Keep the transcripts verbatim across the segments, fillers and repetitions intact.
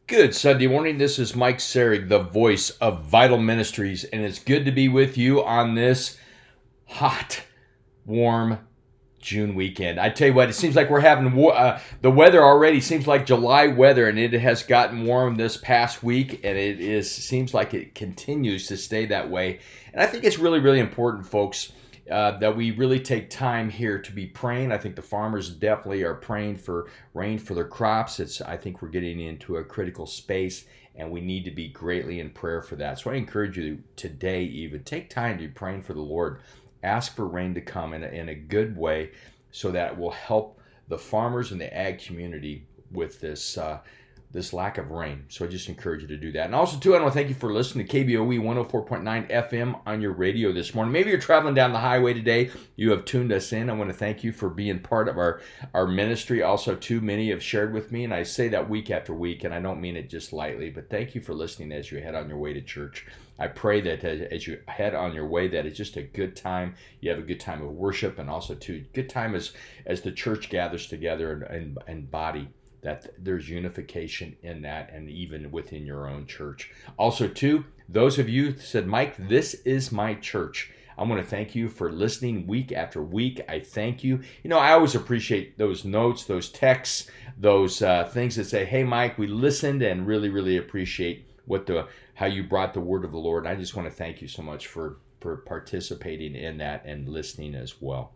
Good Sunday morning. This is Mike Serig, the voice of Vital Ministries, and it's good to be with you on this hot, warm June weekend. I tell you what, it seems like we're having uh, the weather already seems like July weather, and it has gotten warm this past week, and it is seems like it continues to stay that way. And I think it's really, really important, folks, Uh, that we really take time here to be praying. I think the farmers definitely are praying for rain for their crops. It's I think we're getting into a critical space, and we need to be greatly in prayer for that. So I encourage you today, even take time to be praying for the Lord. Ask for rain to come in a, in a good way, so that it will help the farmers and the ag community with this uh, this lack of rain. So I just encourage you to do that. And also, too, I want to thank you for listening to K B O E one oh four point nine F M on your radio this morning. Maybe you're traveling down the highway today. You have tuned us in. I want to thank you for being part of our, our ministry. Also, too, many have shared with me, and I say that week after week, and I don't mean it just lightly, but thank you for listening as you head on your way to church. I pray that as, as you head on your way, that it's just a good time. You have a good time of worship, and also, too, good time as, as the church gathers together and, and, and body, that there's unification in that, and even within your own church. Also, too, those of you said, Mike, this is my church. I want to thank you for listening week after week. I thank you. You know, I always appreciate those notes, those texts, those uh, things that say, hey, Mike, we listened, and really, really appreciate what the how you brought the word of the Lord. And I just want to thank you so much for, for participating in that and listening as well.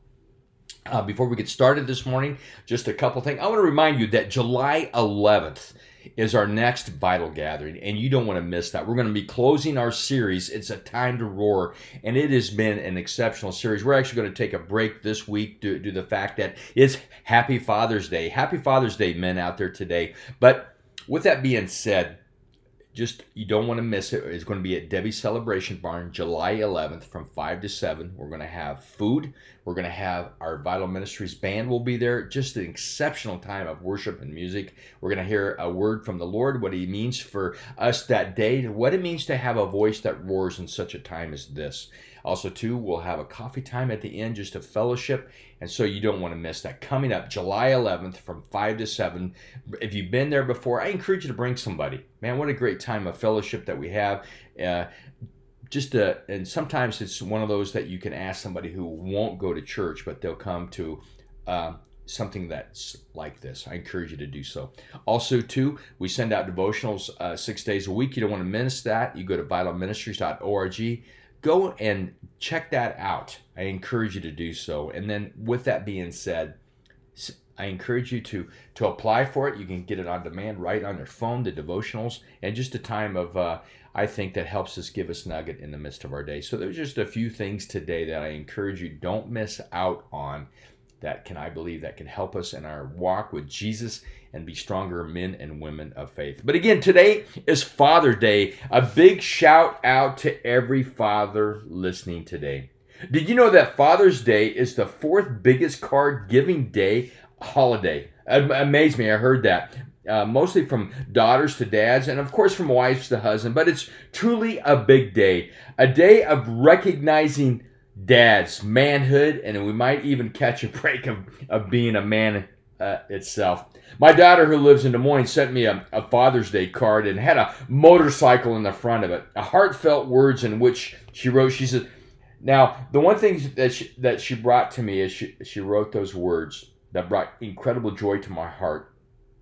Uh, before we get started this morning, just a couple things. I want to remind you that July eleventh is our next Vital Gathering, and you don't want to miss that. We're going to be closing our series, It's a Time to Roar, and it has been an exceptional series. We're actually going to take a break this week due to the fact that it's Happy Father's Day. Happy Father's Day, men out there today. But with that being said, just, you don't want to miss it. It's going to be at Debbie's Celebration Barn, July eleventh from five to seven. We're going to have food. We're going to have our Vital Ministries band will be there. Just an exceptional time of worship and music. We're going to hear a word from the Lord, what he means for us that day, what it means to have a voice that roars in such a time as this. Also, too, we'll have a coffee time at the end, just a fellowship, and so you don't want to miss that. Coming up July eleventh from five to seven. If you've been there before, I encourage you to bring somebody. Man, what a great time of fellowship that we have. Uh, just uh, and sometimes it's one of those that you can ask somebody who won't go to church, but they'll come to uh, something that's like this. I encourage you to do so. Also, too, we send out devotionals uh, six days a week. You don't want to miss that. You go to vital ministries dot org. Go and check that out. I encourage you to do so. And then with that being said, I encourage you to, to apply for it. You can get it on demand right on your phone, the devotionals, and just a time of, uh, I think, that helps us give us nugget in the midst of our day. So there's just a few things today that I encourage you don't miss out on that can, I believe, that can help us in our walk with Jesus and be stronger men and women of faith. But again, today is Father's Day. A big shout out to every father listening today. Did you know that Father's Day is the fourth biggest card giving day holiday? It amazed me. I heard that. Uh, mostly from daughters to dads, and of course from wives to husband. But it's truly a big day. A day of recognizing dad's manhood, and we might even catch a break of, of being a man uh, itself. My daughter, who lives in Des Moines, sent me a, a Father's Day card and had a motorcycle in the front of it. A heartfelt words in which she wrote, she said, now, the one thing that she, that she brought to me is she, she wrote those words that brought incredible joy to my heart,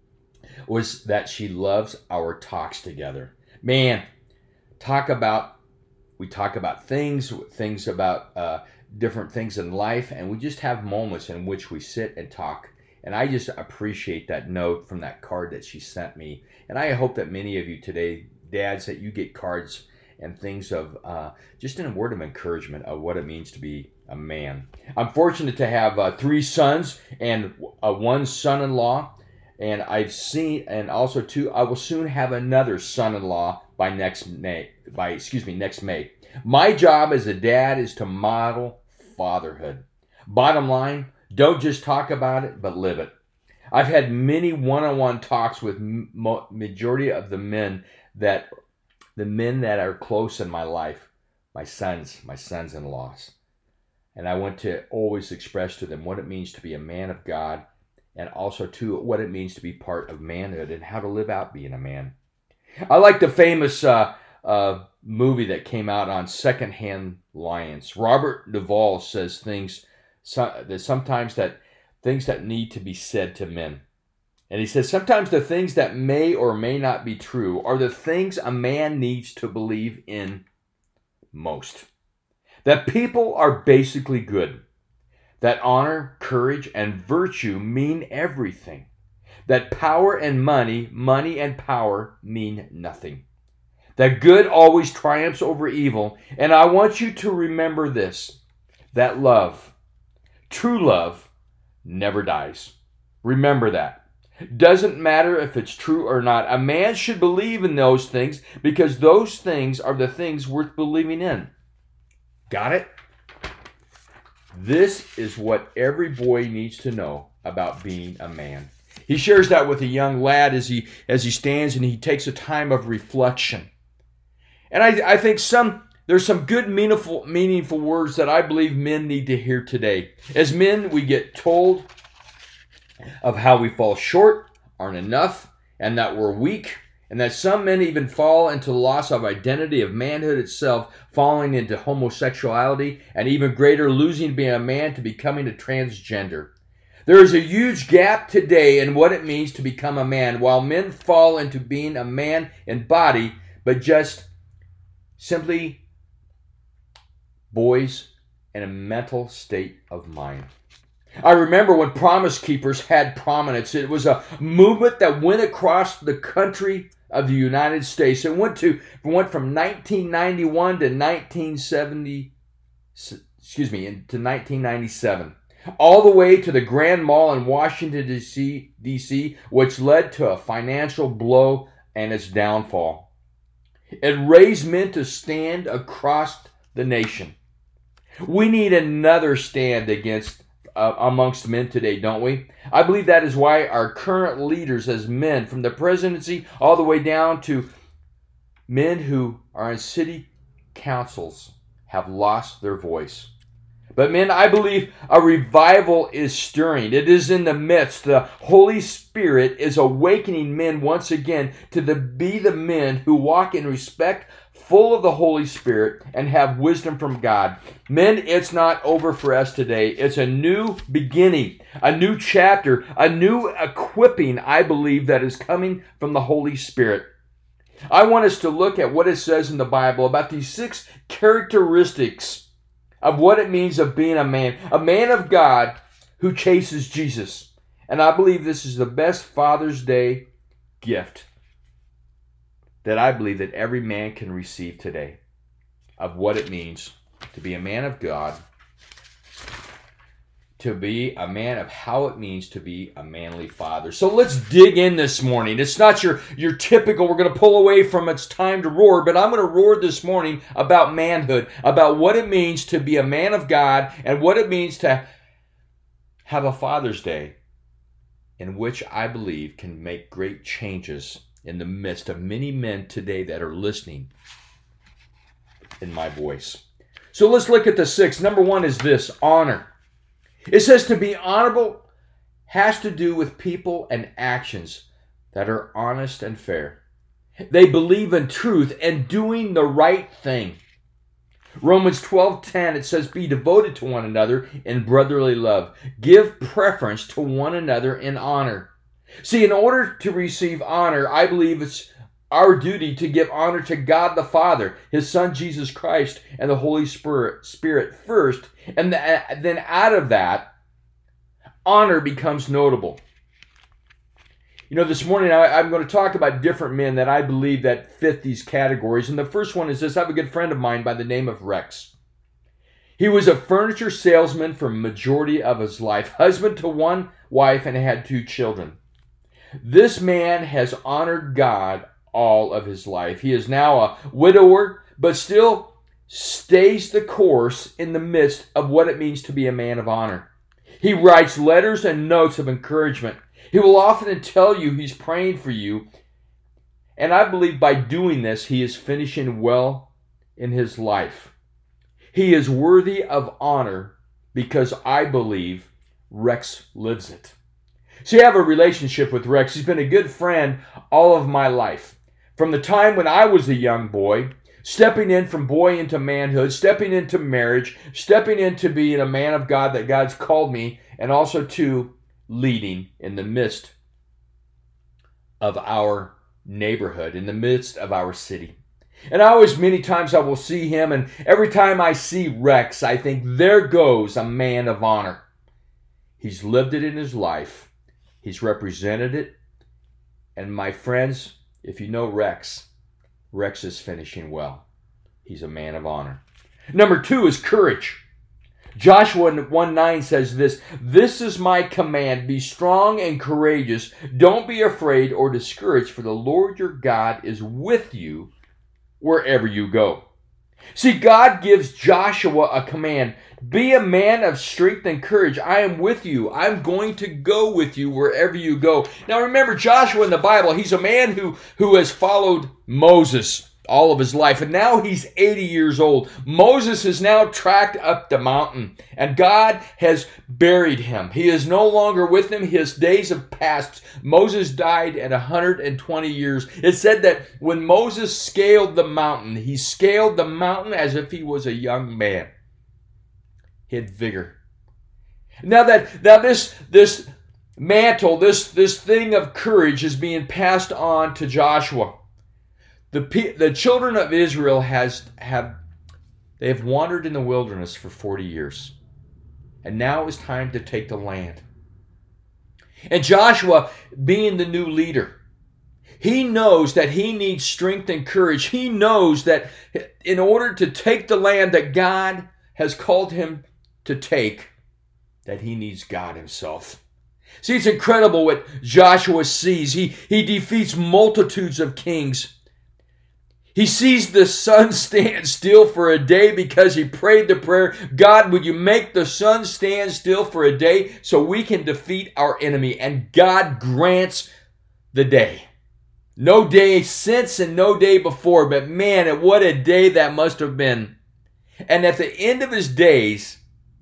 was that she loves our talks together. Man, talk about, we talk about things, things about uh, different things in life, and we just have moments in which we sit and talk. And I just appreciate that note from that card that she sent me. And I hope that many of you today, dads, that you get cards and things of uh, just a word of encouragement of what it means to be a man. I'm fortunate to have uh, three sons and uh, one son-in-law. And I've seen, and also too, I will soon have another son-in-law by next May. By excuse me, next May. My job as a dad is to model fatherhood. Bottom line, don't just talk about it, but live it. I've had many one-on-one talks with mo- majority of the men that, the men that are close in my life, my sons, my sons-in-laws, and I want to always express to them what it means to be a man of God. And also, too, what it means to be part of manhood and how to live out being a man. I like the famous uh, uh, movie that came out on secondhand lions. Robert Duvall says things so, that sometimes that things that need to be said to men. And he says sometimes the things that may or may not be true are the things a man needs to believe in most. That people are basically good. That honor, courage, and virtue mean everything. That power and money, money and power mean nothing. That good always triumphs over evil. And I want you to remember this, that love, true love, never dies. Remember that. Doesn't matter if it's true or not. A man should believe in those things because those things are the things worth believing in. Got it? This is what every boy needs to know about being a man. He shares that with a young lad as he as he stands and he takes a time of reflection. And I, I think some there's some good meaningful meaningful words that I believe men need to hear today. As men, we get told of how we fall short, aren't enough, and that we're weak, and that some men even fall into the loss of identity of manhood itself, falling into homosexuality, and even greater, losing being a man to becoming a transgender. There is a huge gap today in what it means to become a man, while men fall into being a man in body, but just simply boys in a mental state of mind. I remember when Promise Keepers had prominence. It was a movement that went across the country of the United States. It went to went from nineteen ninety-one to nineteen seventy, excuse me, to nineteen ninety-seven, all the way to the Grand Mall in Washington, D C, which led to a financial blow and its downfall. It raised men to stand across the nation. We need another stand against Uh, amongst men today, don't we? I believe that is why our current leaders as men, from the presidency all the way down to men who are in city councils, have lost their voice. But men, I believe a revival is stirring. It is in the midst. The Holy Spirit is awakening men once again to the, be the men who walk in respect, full of the Holy Spirit, and have wisdom from God. Men, it's not over for us today. It's a new beginning, a new chapter, a new equipping, I believe, that is coming from the Holy Spirit. I want us to look at what it says in the Bible about these six characteristics of what it means of being a man, a man of God who chases Jesus. And I believe this is the best Father's Day gift that I believe that every man can receive today of what it means to be a man of God, to be a man of how it means to be a manly father. So let's dig in this morning. It's not your, your typical, we're going to pull away from it's time to roar, but I'm going to roar this morning about manhood, about what it means to be a man of God and what it means to have a Father's Day in which I believe can make great changes in the midst of many men today that are listening in my voice. So let's look at the six. Number one is this, honor. It says to be honorable has to do with people and actions that are honest and fair. They believe in truth and doing the right thing. Romans twelve ten, it says, be devoted to one another in brotherly love. Give preference to one another in honor. See, in order to receive honor, I believe it's our duty to give honor to God the Father, His Son Jesus Christ, and the Holy Spirit, Spirit first. And then out of that, honor becomes notable. You know, this morning I, I'm going to talk about different men that I believe that fit these categories. And the first one is this. I have a good friend of mine by the name of Rex. He was a furniture salesman for majority of his life, husband to one wife, and had two children. This man has honored God all of his life. He is now a widower, but still stays the course in the midst of what it means to be a man of honor. He writes letters and notes of encouragement. He will often tell you he's praying for you. And I believe by doing this, he is finishing well in his life. He is worthy of honor because I believe Rex lives it. See, I have a relationship with Rex. He's been a good friend all of my life. from the time when I was a young boy, stepping in from boy into manhood, stepping into marriage, stepping into being a man of God that God's called me, and also to leading in the midst of our neighborhood, in the midst of our city. And I always, many times I will see him, and every time I see Rex, I think, there goes a man of honor. He's lived it in his life. He's represented it. And my friends, if you know Rex, Rex is finishing well. He's a man of honor. Number two is courage. Joshua one nine says this, "This is my command, be strong and courageous. Don't be afraid or discouraged, for the Lord your God is with you wherever you go." See, God gives Joshua a command. Be a man of strength and courage. I am with you. I'm going to go with you wherever you go. Now remember, Joshua in the Bible, he's a man who, who has followed Moses all of his life. And now he's eighty years old. Moses is now tracked up the mountain. And God has buried him. He is no longer with him. His days have passed. Moses died at one hundred twenty years. It said that when Moses scaled the mountain, he scaled the mountain as if he was a young man. He had vigor. Now that now this this mantle, this this thing of courage is being passed on to Joshua. The the children of Israel has have they have wandered in the wilderness for forty years. And now it's time to take the land. And Joshua, being the new leader, he knows that he needs strength and courage. He knows that in order to take the land that God has called him to take, that he needs God himself. See, it's incredible what Joshua sees. He, he defeats multitudes of kings. He sees the sun stand still for a day because he prayed the prayer, God, would you make the sun stand still for a day so we can defeat our enemy? And God grants the day. No day since and no day before, but man, what a day that must have been. And at the end of his days,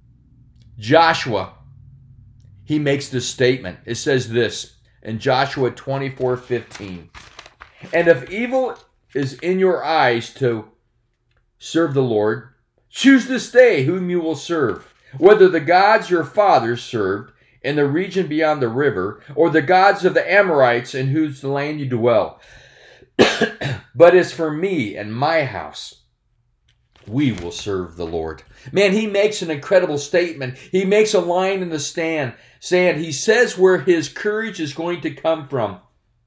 Joshua, he makes this statement. It says this in Joshua twenty-four fifteen. And if evil is in your eyes to serve the Lord, choose this day whom you will serve, whether the gods your fathers served in the region beyond the river, or the gods of the Amorites in whose land you dwell. But as for me and my house, we will serve the Lord. Man, he makes an incredible statement. He makes a line in the stand, sand. He says where his courage is going to come from.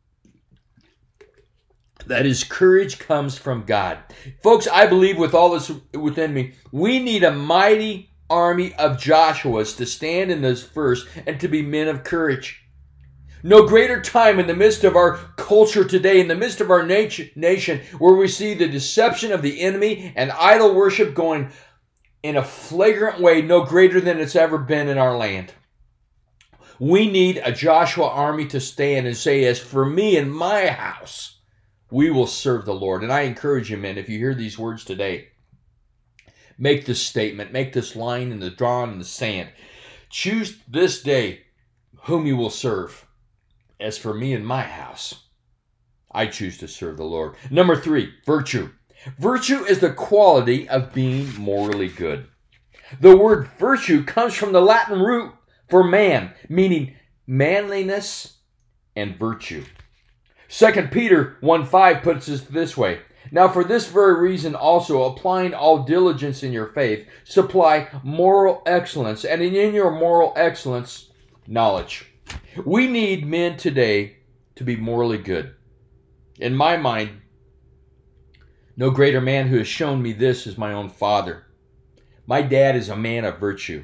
That his courage comes from God. Folks, I believe with all this within me, we need a mighty army of Joshuas to stand in this verse and to be men of courage. No greater time in the midst of our culture today, in the midst of our nation, where we see the deception of the enemy and idol worship going in a flagrant way, no greater than it's ever been in our land. We need a Joshua army to stand and say, as for me and my house, we will serve the Lord. And I encourage you, men, if you hear these words today, make this statement, make this line in the drawn in the sand. Choose this day whom you will serve. As for me and my house, I choose to serve the Lord. Number three, virtue. Virtue is the quality of being morally good. The word virtue comes from the Latin root for man, meaning manliness and virtue. Second Peter one five puts it this way. Now for this very reason also, applying all diligence in your faith, supply moral excellence, and in your moral excellence, knowledge. We need men today to be morally good. In my mind, no greater man who has shown me this is my own father. My dad is a man of virtue.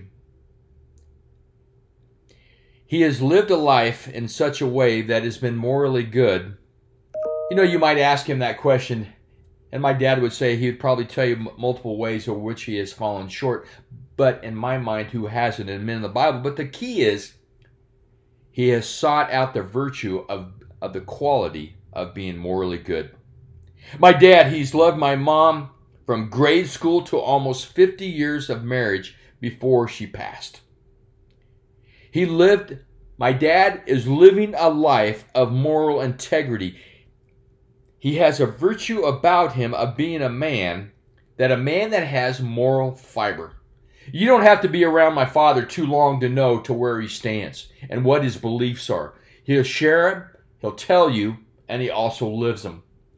He has lived a life in such a way that has been morally good. You know, you might ask him that question, and my dad would say he would probably tell you multiple ways of which he has fallen short. But in my mind, who hasn't? And men in the Bible. But the key is, he has sought out the virtue of, of the quality of being morally good. My dad, he's loved my mom from grade school to almost fifty years of marriage before she passed. He lived, my dad is living a life of moral integrity. He has a virtue about him of being a man, that a man that has moral fiber. You don't have to be around my father too long to know to where he stands and what his beliefs are. He'll share them, he'll tell you, and he also lives them.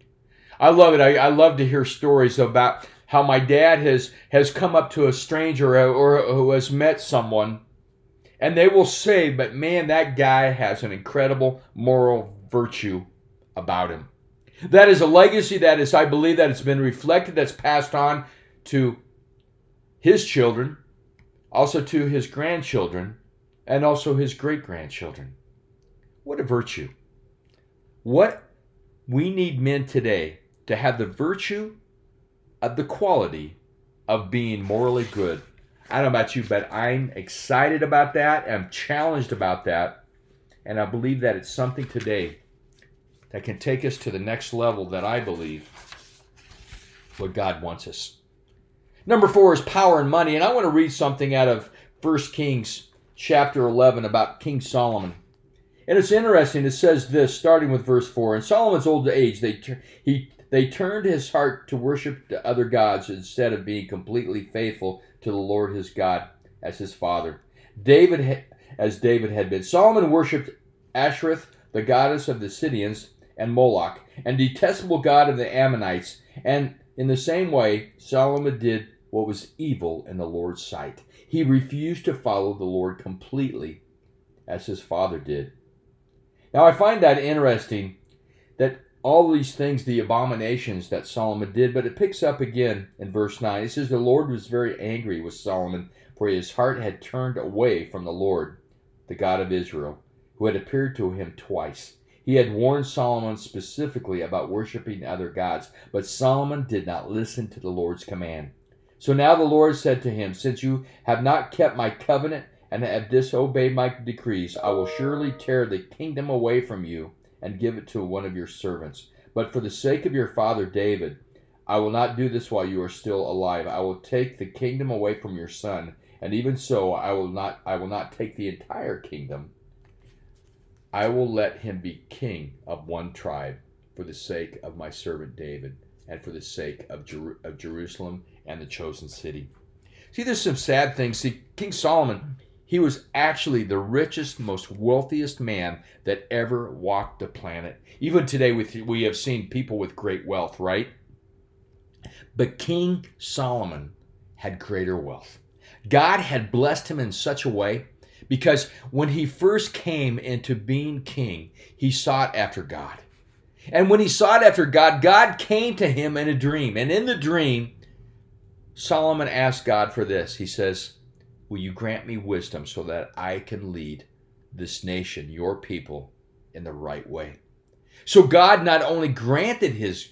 I love it. I, I love to hear stories about how my dad has, has come up to a stranger or, or who has met someone, and they will say, but man, that guy has an incredible moral virtue about him. That is a legacy that is, I believe, that it's been reflected, that's passed on to his children, also to his grandchildren, and also his great-grandchildren. What a virtue. What we need men today to have the virtue of the quality of being morally good. I don't know about you, but I'm excited about that. I'm challenged about that. And I believe that it's something today that can take us to the next level that I believe what God wants us. Number four is power and money. And I want to read something out of First Kings chapter eleven about King Solomon. And it's interesting. It says this, starting with verse four. In Solomon's old age, they he they turned his heart to worship the other gods instead of being completely faithful to the Lord his God as his father. David, as David had been. Solomon worshipped Ashereth, the goddess of the Sidonians, and Moloch, and detestable god of the Ammonites. And in the same way, Solomon did what was evil in the Lord's sight. He refused to follow the Lord completely, as his father did. Now, I find that interesting, that all these things, the abominations that Solomon did, but it picks up again in verse nine. It says, the Lord was very angry with Solomon, for his heart had turned away from the Lord, the God of Israel, who had appeared to him twice. He had warned Solomon specifically about worshiping other gods, but Solomon did not listen to the Lord's command. So now the Lord said to him, since you have not kept my covenant and have disobeyed my decrees, I will surely tear the kingdom away from you and give it to one of your servants. But for the sake of your father David, I will not do this while you are still alive. I will take the kingdom away from your son, and even so I will not I will not take the entire kingdom. I will let him be king of one tribe for the sake of my servant David and for the sake of, Jer- of Jerusalem and the chosen city. See, there's some sad things. See, King Solomon, he was actually the richest, most wealthiest man that ever walked the planet. Even today, we have seen people with great wealth, right? But King Solomon had greater wealth. God had blessed him in such a way because when he first came into being king, he sought after God. And when he sought after God, God came to him in a dream. And in the dream, Solomon asked God for this. He says, will you grant me wisdom so that I can lead this nation, your people, in the right way? So God not only granted his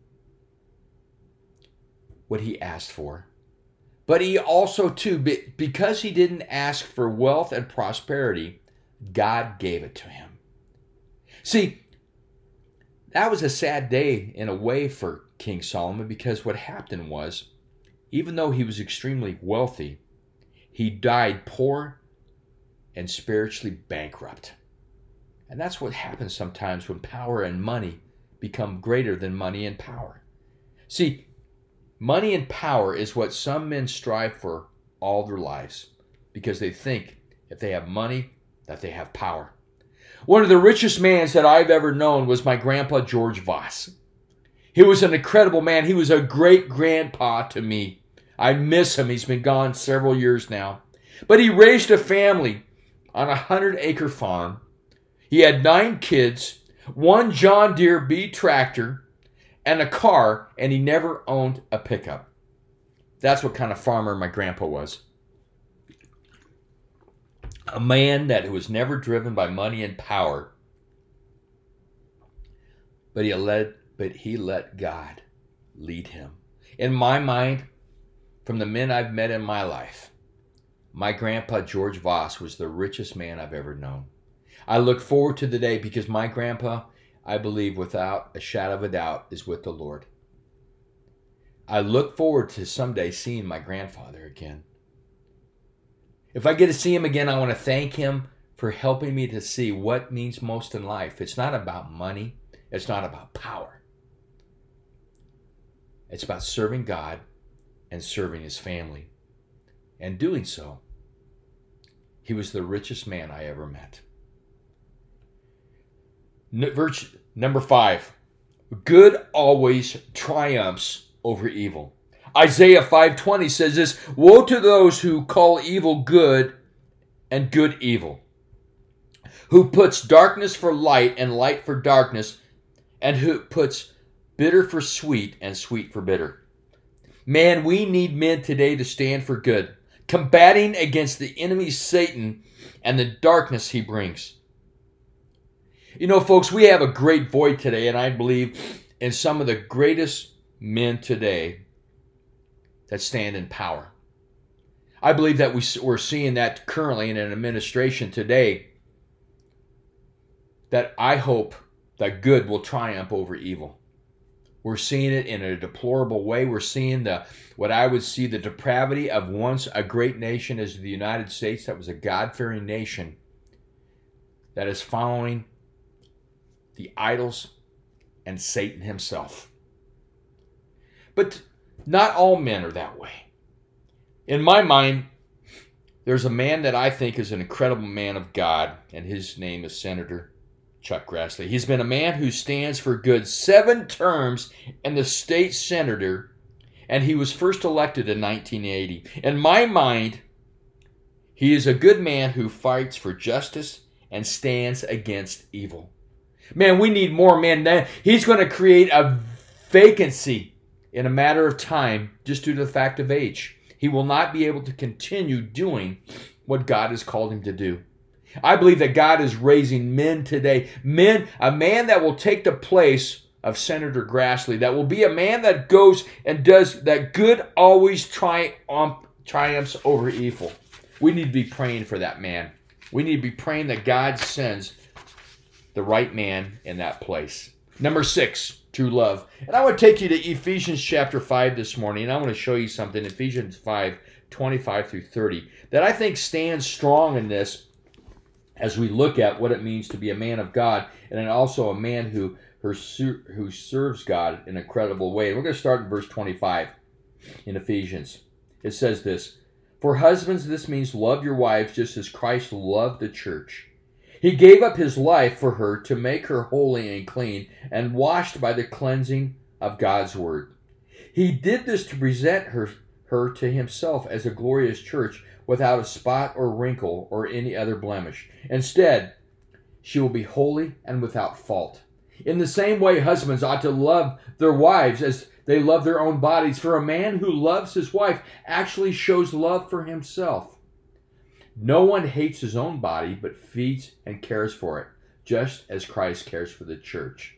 what he asked for, but he also, too, because he didn't ask for wealth and prosperity, God gave it to him. See, that was a sad day in a way for King Solomon, because what happened was, even though he was extremely wealthy, he died poor and spiritually bankrupt. And that's what happens sometimes when power and money become greater than money and power. See, money and power is what some men strive for all their lives because they think if they have money, that they have power. One of the richest men that I've ever known was my grandpa, George Voss. He was an incredible man. He was a great grandpa to me. I miss him. He's been gone several years now. But he raised a family on a hundred-acre farm. He had nine kids, one John Deere B tractor, and a car, and he never owned a pickup. That's what kind of farmer my grandpa was. A man that was never driven by money and power, but he let, but he let God lead him. In my mind, from the men I've met in my life, my grandpa George Voss was the richest man I've ever known. I look forward to the day because my grandpa, I believe without a shadow of a doubt, is with the Lord. I look forward to someday seeing my grandfather again. If I get to see him again, I want to thank him for helping me to see what means most in life. It's not about money. It's not about power. It's about serving God and serving his family. And doing so, he was the richest man I ever met. Verse number five, good always triumphs over evil. Isaiah five twenty says this, woe to those who call evil good and good evil, who puts darkness for light and light for darkness, and who puts bitter for sweet and sweet for bitter. Man, we need men today to stand for good, combating against the enemy Satan and the darkness he brings. You know, folks, we have a great void today, and I believe in some of the greatest men today that stand in power. I believe that we, we're seeing that currently in an administration today, that I hope that good will triumph over evil. We're seeing it in a deplorable way. We're seeing the what I would see the depravity of once a great nation as the United States, that was a God-fearing nation, that is following the idols and Satan himself. But not all men are that way. In my mind, there's a man that I think is an incredible man of God, and his name is Senator Chuck Grassley. He's been a man who stands for good seven terms in the state senator, and he was first elected in nineteen eighty. In my mind, he is a good man who fights for justice and stands against evil. Man, we need more men. He's going to create a vacancy in a matter of time just due to the fact of age. He will not be able to continue doing what God has called him to do. I believe that God is raising men today. Men, a man that will take the place of Senator Grassley, that will be a man that goes and does that good always triumph, triumphs over evil. We need to be praying for that man. We need to be praying that God sends the right man in that place. Number six, true love. And I want to take you to Ephesians chapter five this morning, and I want to show you something, Ephesians five, twenty-five through thirty, that I think stands strong in this as we look at what it means to be a man of God, and then also a man who, who serves God in a credible way. And we're going to start in verse twenty-five in Ephesians. It says this, for husbands, this means love your wives just as Christ loved the church. He gave up his life for her to make her holy and clean and washed by the cleansing of God's word. He did this to present her, her to himself as a glorious church without a spot or wrinkle or any other blemish. Instead, she will be holy and without fault. In the same way, husbands ought to love their wives as they love their own bodies. For a man who loves his wife actually shows love for himself. No one hates his own body, but feeds and cares for it, just as Christ cares for the church.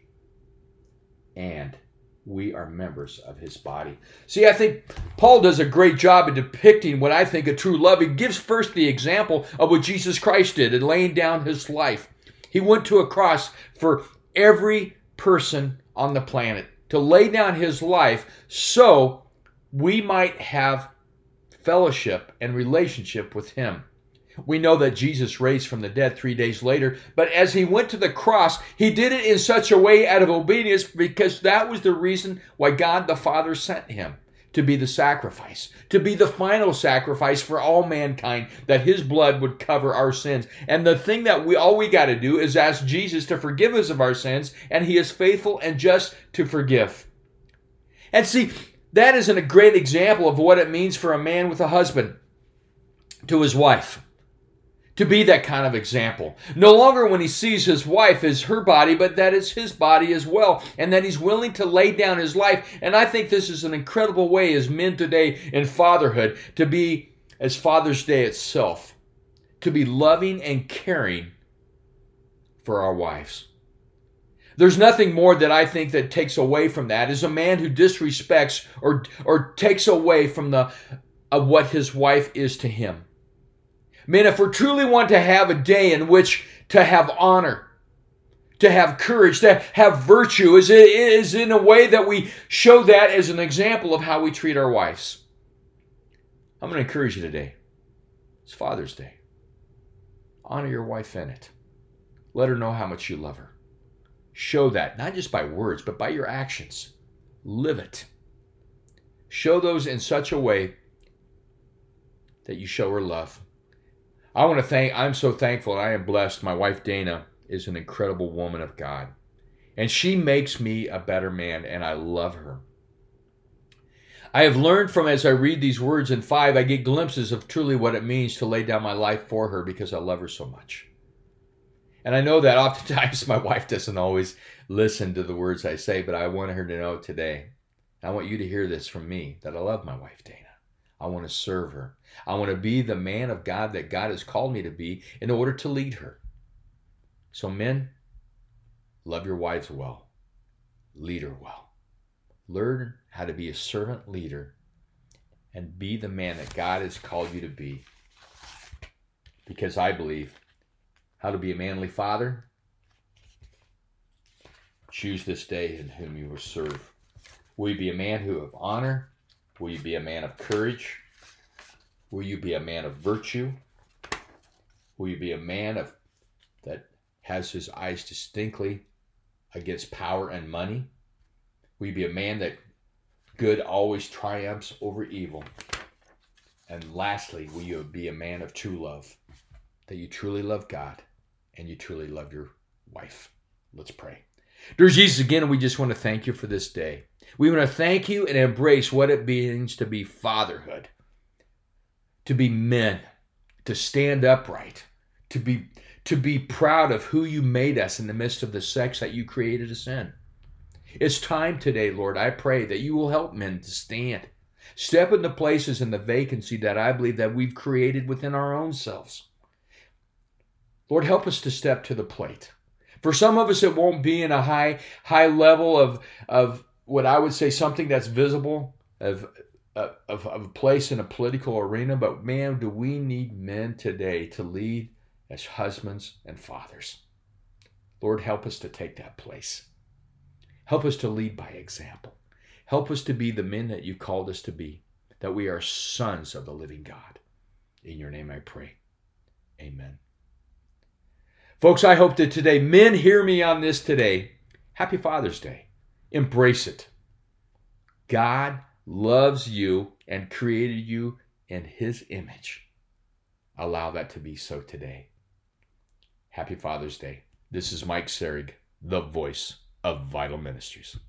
And we are members of his body. See, I think Paul does a great job of depicting what I think a true love. He gives first the example of what Jesus Christ did in laying down his life. He went to a cross for every person on the planet to lay down his life so we might have fellowship and relationship with him. We know that Jesus raised from the dead three days later, but as he went to the cross, he did it in such a way out of obedience because that was the reason why God the Father sent him, to be the sacrifice, to be the final sacrifice for all mankind, that his blood would cover our sins. And the thing that we all we got to do is ask Jesus to forgive us of our sins, and he is faithful and just to forgive. And see, that is a great example of what it means for a man with a husband to his wife. To be that kind of example. No longer when he sees his wife as her body, but that it's his body as well. And that he's willing to lay down his life. And I think this is an incredible way as men today in fatherhood to be, as Father's Day itself, to be loving and caring for our wives. There's nothing more that I think that takes away from that is a man who disrespects or, or takes away from the of what his wife is to him. Man, if we truly want to have a day in which to have honor, to have courage, to have virtue, is, is in a way that we show that as an example of how we treat our wives. I'm going to encourage you today. It's Father's Day. Honor your wife in it. Let her know how much you love her. Show that, not just by words, but by your actions. Live it. Show those in such a way that you show her love. I want to thank, I'm so thankful and I am blessed. My wife Dana is an incredible woman of God. And she makes me a better man, and I love her. I have learned from, as I read these words in five, I get glimpses of truly what it means to lay down my life for her because I love her so much. And I know that oftentimes my wife doesn't always listen to the words I say, but I want her to know today. I want you to hear this from me, that I love my wife Dana. I want to serve her. I want to be the man of God that God has called me to be in order to lead her. So men, love your wives well. Lead her well. Learn how to be a servant leader and be the man that God has called you to be. Because I believe how to be a manly father. Choose this day in whom you will serve. Will you be a man who of honor? Will you be a man of courage? Will you be a man of virtue? Will you be a man of that has his eyes distinctly against power and money? Will you be a man that good always triumphs over evil? And lastly, will you be a man of true love, that you truly love God and you truly love your wife? Let's pray. Dear Jesus, again, we just want to thank you for this day. We want to thank you and embrace what it means to be fatherhood, to be men, to stand upright, to be to be proud of who you made us in the midst of the sex that you created us in. It's time today, Lord, I pray that you will help men to stand. Step into places in the vacancy that I believe that we've created within our own selves. Lord, help us to step to the plate. For some of us, it won't be in a high high level of, of what I would say something that's visible, of, of, of a place in a political arena. But man, do we need men today to lead as husbands and fathers. Lord, help us to take that place. Help us to lead by example. Help us to be the men that you called us to be, that we are sons of the living God. In your name I pray. Amen. Folks, I hope that today, men hear me on this today. Happy Father's Day. Embrace it. God loves you and created you in his image. Allow that to be so today. Happy Father's Day. This is Mike Serig, the voice of Vital Ministries.